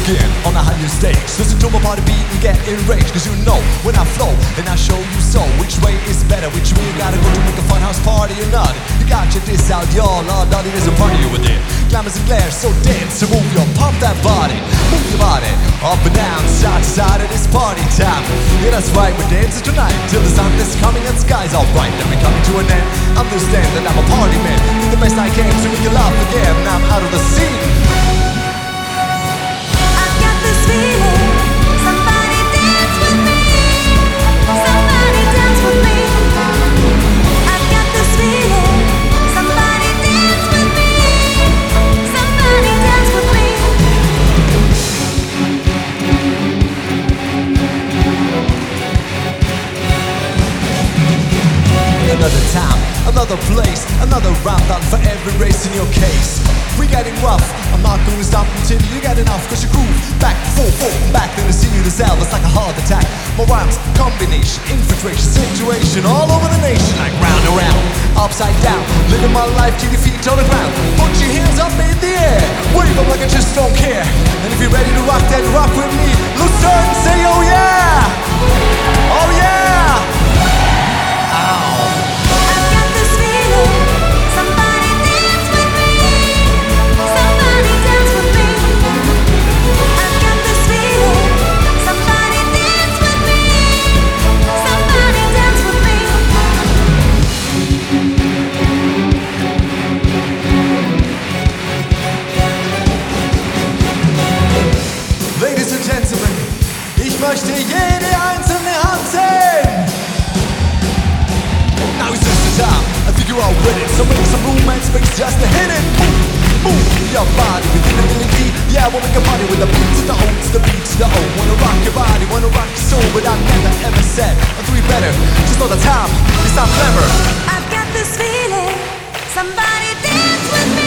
again on a higher stage. Listen to my body beat and get enraged, cause you know when I flow and I show you so. Which way is better, which way you gotta go to make a funhouse party or not. You got your diss out, y'all, all naughty, there's a party over there. Glamours and glare, so dance, so move your, pump that body. Move your body, up and down, side to side, it is party time. Yeah, that's right, we're dancing tonight, till the sun is coming and sky's alright. Then we coming to an end, understand that I'm a party man. Do the best I can so we can laugh again. I'm out of the scene. I've got this feeling, somebody dance with me. Somebody dance with me. I've got this feeling, somebody dance with me. Somebody dance with me. Another time, another place, another round done for every race in your case. We getting rough, I'm not gonna stop until you get enough. Cause you groove back, forth, back, then you see you yourself, it's like a heart attack. My rhymes, combination, infiltration, situation all over the nation. Like round and round, upside down, living my life till your feet on the ground. Put your hands up in the air, wave them like I just don't care. And if you're ready to rock, then rock with me. Lucerne, say oh yeah! Oh yeah! I've got this feeling, somebody dance with me. Somebody dance with me. I've got this feeling, somebody dance with me. Somebody dance with me. Ladies and Gentlemen, ich möchte jede einzelne Hand sehen. Now is just the time, I think you're all with it. So make some room and space just to hit it. Move your body within a million feet. Yeah, we'll make a party with the beat to the O, to the beat to the O. Wanna rock your body, wanna rock your soul. But I never ever said a three better. Just know the time, it's not clever. I've got this feeling, somebody dance with me.